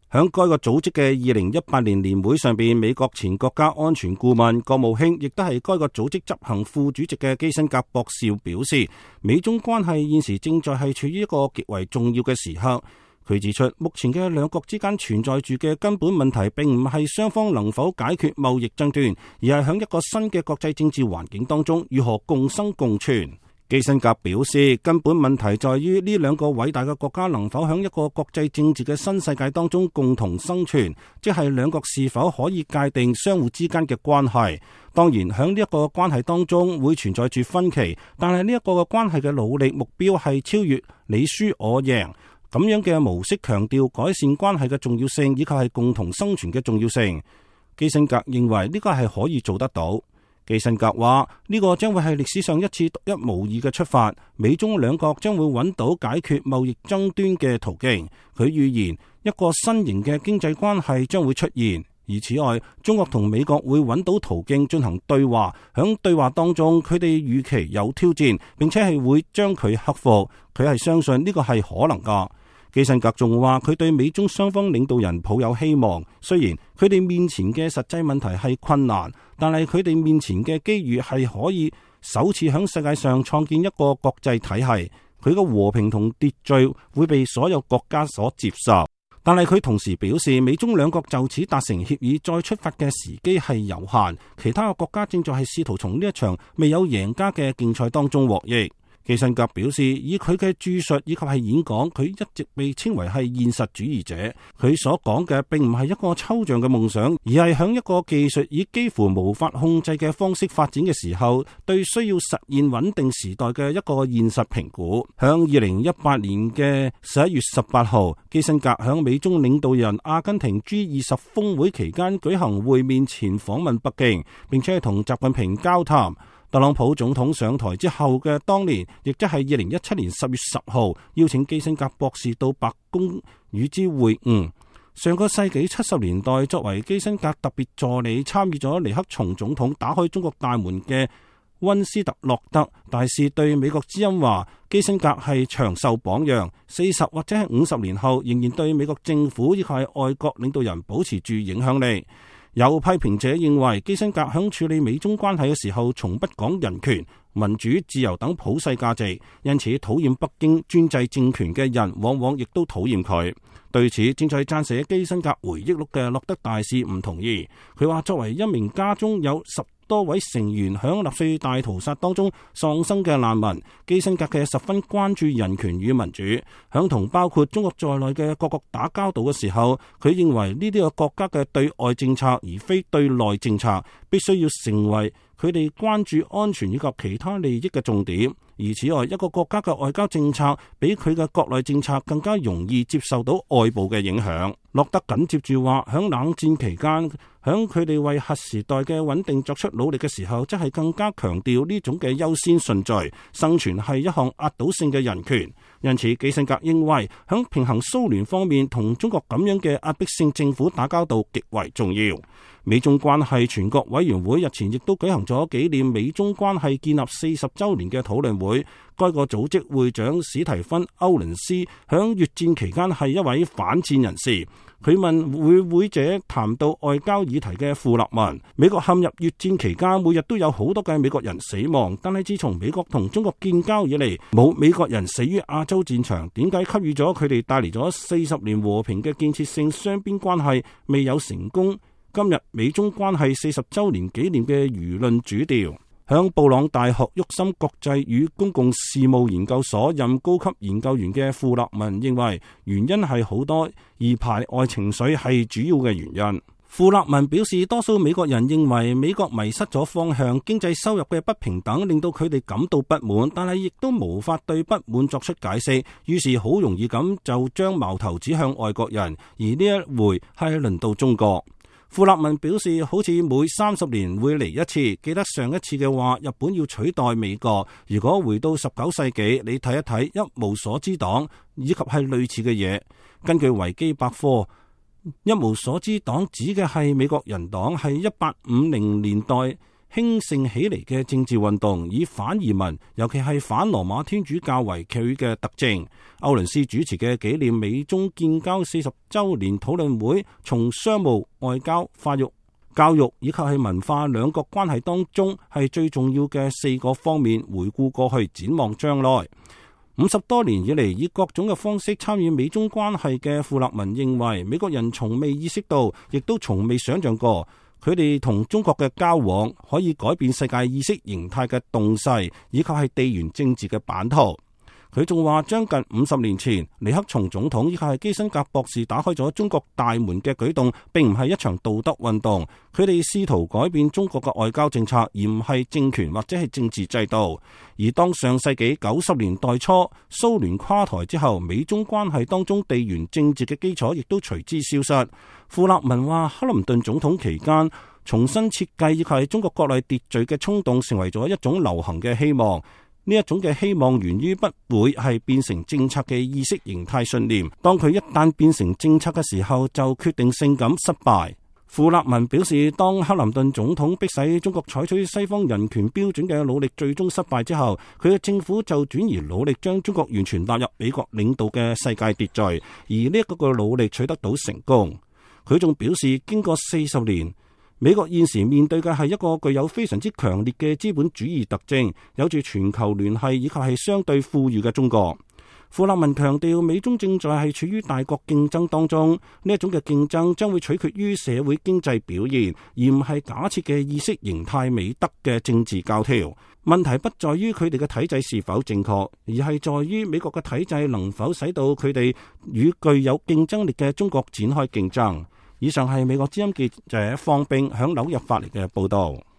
響該個組織嘅2018年年會上邊，美國前國家安全顧問、國務卿，亦都係該個組織執行副主席嘅基辛格博士表示，美中關係現時正在係處於一個極為重要嘅時刻。佢指出，目前嘅兩國之間存在住嘅根本問題，並唔係雙方能否解決貿易爭端，而係響一個新嘅國際政治環境當中如何共生共存。基辛格表示，根本問題在於呢兩個偉大嘅國家能否喺一個國際政治嘅新世界當中共同生存，即係兩國是否可以界定相互之間嘅關係。當然，喺呢一個關係當中會存在住分歧，但係呢一個嘅關係嘅努力目標係超越你輸我贏。咁樣嘅模式強調改善關係嘅重要性，以及係共同生存嘅重要性。基辛格認為呢個係可以做得到。基辛格話：呢個將會係歷史上一次獨一無二嘅出發，美中兩國將會揾到解決貿易爭端嘅途徑。佢預言一個新型嘅經濟關係將會出現，而此外，中國同美國會揾到途徑進行對話。響對話當中，佢哋預期有挑戰，並且係會將佢克服。佢係相信呢個係可能噶。基辛格仲話佢對美中雙方領導人抱有希望，雖然佢哋面前嘅實際問題係困難，但係佢哋面前嘅機遇係可以首次喺世界上創建一個國際體系，佢嘅和平同秩序會被所有國家所接受。但係佢同時表示，美中兩國就此達成協議再出發嘅時機係有限，其他嘅國家正在係試圖從呢一場未有贏家嘅競賽當中獲益。基辛格表示，以佢嘅著述以及係演講，佢一直被稱為係現實主義者。佢所講嘅並唔係一個抽象嘅夢想，而係響一個技術以幾乎無法控制嘅方式發展嘅時候，對需要實現穩定時代嘅一個現實評估。響2018年嘅11月18號，基辛格響美中領導人阿根廷 G20 峰會期間舉行會面前訪問北京，並且係同習近平交談。特朗普總統上台之後嘅當年，亦即係2017年10月10號，邀請基辛格博士到白宮與之會晤。上個世紀70年代，作為基辛格特別助理，參與咗尼克松總統打開中國大門嘅溫斯特洛特大使對美國之音話，基辛格係長壽榜樣，40或者係50年後，仍然對美國政府以及係外國領導人保持住影響力。有批評者認為，基辛格喺處理美中關係嘅時候，從不講人權、民主、自由等普世價值，因此討厭北京專制政權嘅人，往往亦都討厭佢。對此，正在撰寫基辛格回憶錄嘅洛德大使唔同意。佢話，作為一名家中有10多位成員響納粹大屠殺當中喪生嘅難民，基辛格嘅十分關注人權與民主。響同包括中國在內嘅各國打交道嘅時候，佢認為呢啲個國家嘅對外政策而非對內政策，必須要成為佢哋關注安全以及其他利益嘅重點。而此外，一個國家嘅外交政策比佢嘅國內政策更加容易接受到外部嘅影響。洛德緊接住話，響冷戰期間，響佢哋為核時代嘅穩定作出努力嘅時候，則係更加強調呢種嘅優先順序。生存係一項壓倒性嘅人權。因此，基辛格認為響平衡蘇聯方面同中國咁樣嘅壓迫性政府打交道極為重要。美中關係全國委員會日前亦都舉行咗紀念美中關係建立40週年嘅討論會。該個組織會長史提芬·歐倫斯響越戰期間係一位反戰人士。佢問會者談到外交議題嘅庫勒文，美國陷入越戰期間，每日都有好多嘅美國人死亡，但係自從美國同中國建交以嚟，冇美國人死於亞洲戰場。點解給予咗佢哋帶嚟咗40年和平嘅建設性雙邊關係未有成功？今日美中關係40週年紀念嘅輿論主調。響布朗大學沃森國際與公共事務研究所任高級研究員嘅庫勒文認為，原因係好多，而排外情緒係主要嘅原因。庫勒文表示，多數美國人認為美國迷失咗方向，經濟收入嘅不平等令到佢哋感到不滿，但係亦都無法對不滿作出解釋，於是好容易咁就將矛頭指向外國人，而呢一回係輪到中國。庫勒文表示，好似每30年會嚟一次，記得上一次嘅話，日本要取代美國。如果回到19世紀，你睇一睇一無所知黨以及係類似嘅嘢。根據維基百科，一無所知黨指嘅係美國人黨，係1850年代興盛起嚟嘅政治運動，以反移民，尤其係反羅馬天主教為佢嘅特徵。歐倫斯主持嘅紀念美中建交40週年討論會，從商務、外交、教育以及係文化兩國關係當中係最重要嘅4個方面回顧過去，展望將來。50多年以嚟，以各種嘅方式參與美中關係嘅富勒文認為，美國人從未意識到，亦都從未想象過，佢哋同中國嘅交往可以改變世界意識形態嘅動勢，以及係地緣政治嘅版圖。佢仲話，將近50年前，尼克松總統以及係基辛格博士打開咗中國大門嘅舉動，並唔係一場道德運動。佢哋試圖改變中國嘅外交政策，而唔係政權或者係政治制度。而當上世紀90年代初蘇聯垮台之後，美中關係當中地緣政治嘅基礎亦都隨之消失。富勒文話，克林頓總統期間重新設計以及係中國國內秩序嘅衝動，成為咗一種流行嘅希望。呢一種嘅希望源於不會係變成政策嘅意識形態信念，當佢一旦變成政策嘅時候，就決定性咁失敗。富勒文表示，當克林頓總統迫使中國採取西方人權標準嘅努力最終失敗之後，佢嘅政府就轉移努力將中國完全納入美國領導嘅世界秩序，而呢一個努力取得到成功。佢仲表示，經過40年，美國現時面對嘅係一個具有非常之強烈嘅資本主義特徵，有住全球聯繫以及係相對富裕嘅中國。富勒文強調，美中正在係處於大國競爭當中，呢一種嘅競爭將會取決於社會經濟表現，而唔係假設嘅意識形態美德嘅政治教條。問題不在於佢哋嘅體制是否正確，而係在於美國嘅體制能否使到佢哋與具有競爭力嘅中國展開競爭。以上係美國之音記者方冰響紐約發嚟嘅報道。